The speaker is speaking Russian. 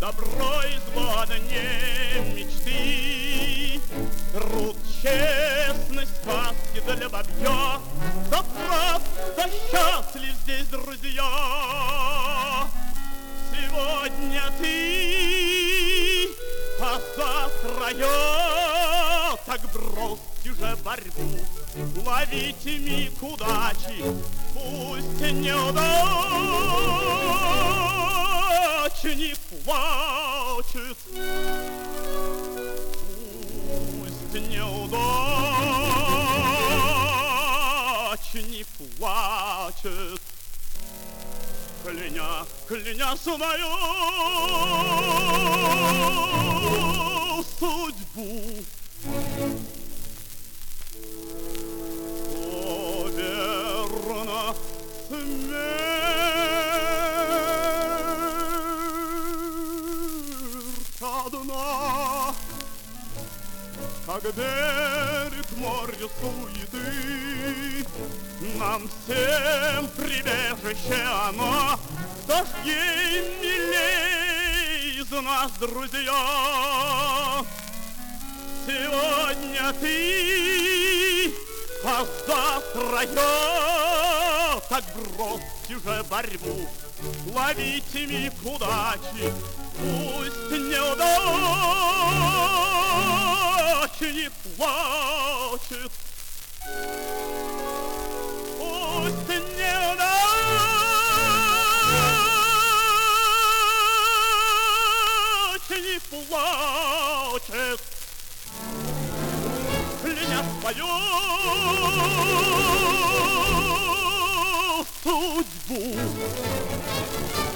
добро и зло, да не мечты. Труд, честность, сказки для бабья, да просто счастлив здесь, друзья. Сегодня ты, а завтра я, так бросьте уже борьбу, ловите миг удачи, пусть неудача не плачет, пусть неудача не плачет. Кляня свою судьбу, о, верно, смерть одна, как берег моря суеты, нам всем прибежище оно. Кто ж ей милей из нас, друзья? Сегодня ты, а завтра я, так бросьте уже борьбу, ловите миг удачи, пусть неудача не плачет, пусть неудача не плачет, кляня свою судьбу.